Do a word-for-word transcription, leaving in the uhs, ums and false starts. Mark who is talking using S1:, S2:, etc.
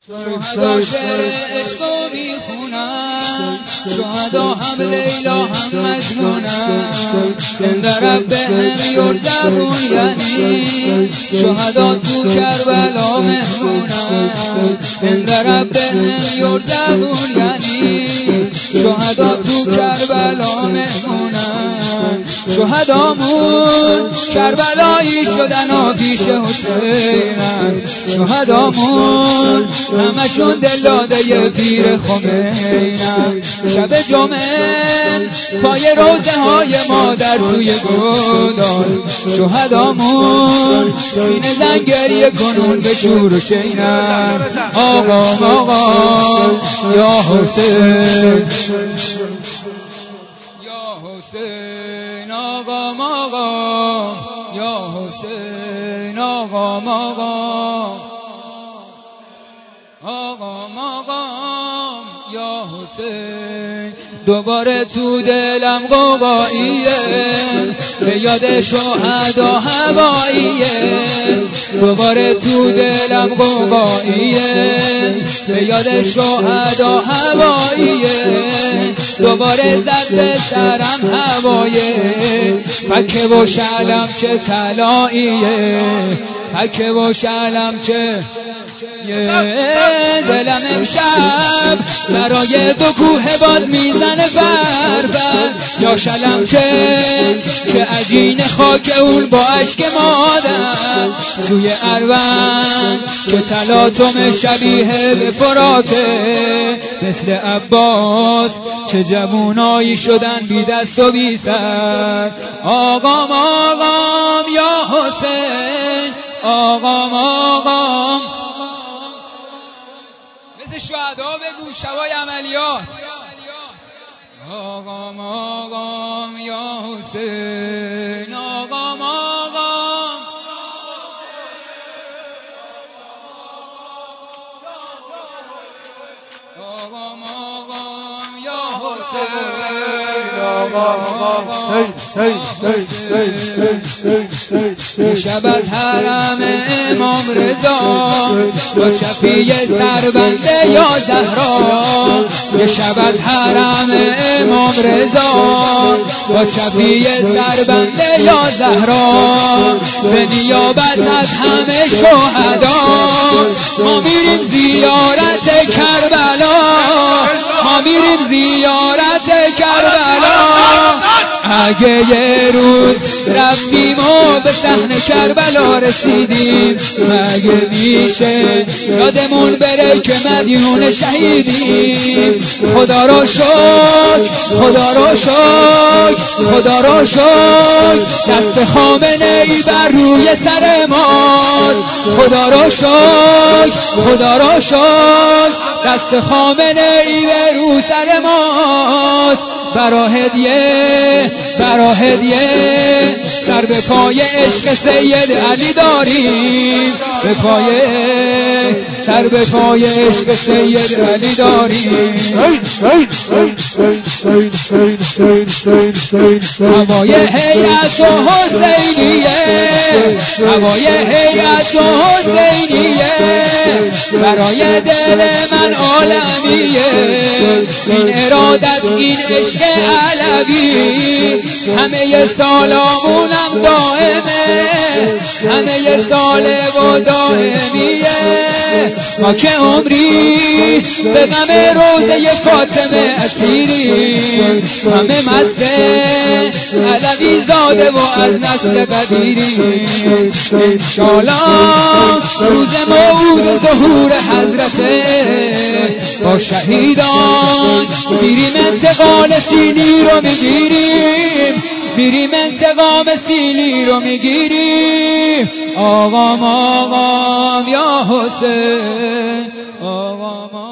S1: شهدا شعر عشق و میخونن، شهدا هم لیلا هم مجنونن. عند ربهم یرزقون یعنی شهدا تو کربلا مهمونن. عند ربهم یرزقون یعنی شهدا تو کربلا مهمونن. شهدامون کربلایی شدن و پیش حسینن. شهدامون همشون دل داده پیر خمینن. شب جمعه پای روزه های مادر توی گودال. شهدامون سینه زنگریه کنون به شور و شینن. آقا آقا یا حسین یا حسین، آقا آقا یا حسین، آقا آقا آقا آقا یا حسین. دوباره تو دلم قوقاییه، به یاد شهدا هواییه. دوباره تو دلم قوقاییه، به یاد شهدا هواییه. دوباره زد به سرم هوایه، فکه و شعلم چه طلاییه، فکه و شعلم چه دلم امشب برای دو کوه باز میزنه فرفر. یا شلم که که عجین خاک اون با عشق مادر توی اروند که تلاطم شبیه به فراته. مثل عباس چه جوونایی شدن بی دست و بی سر. آقام آقام یا حسین، آقام آقام مثل شهدا بگو شبای عملیات. آقام آقام یا حسین، آقام آقام آقام آقام یا حسین، آقام آقام. شب از حرم امام رضا با شفیع سربنده یا زهرا. یه شب از حرم امام رضا با شفیع سربنده یا زهرا. به نیابت از همه شهدا ما میریم زیارت کربلا، ما میریم زیارت کربلا. اگه یه روز رفتیم و به صحن کربلا رسیدیم، مگه میشه یادمون بره که مدیون شهیدیم. خدا رو شکر، خدا رو شکر، خدا رو شکر، دست خامنه ای بر روی سر ماست. خدا رو شکر، خدا رو شکر، دست خامنه ای بر روی سر ماست. برا هدیه برا هدیه سر به پای عشق سید علی داریم. به پای سر به پای عشق سید علی داریم. هوای هیئت و حسینیه، هوای هیئت و حسینیه، برای دل من عالمیه. این ارادت این عشق علوی همه سالامونم دائمه، همه سال و دائمیه. ما که عمری به غم روزه فاطمه اسیریم، همه مسته علوی زاده و از نسل قدیریم. انشالله روز موعود ظهور حضرته با شهیدان میریم انتقال سیلی رو میگیریم، میریم انتقام سیلی رو میگیریم. آقام آقام یا حسین، آقام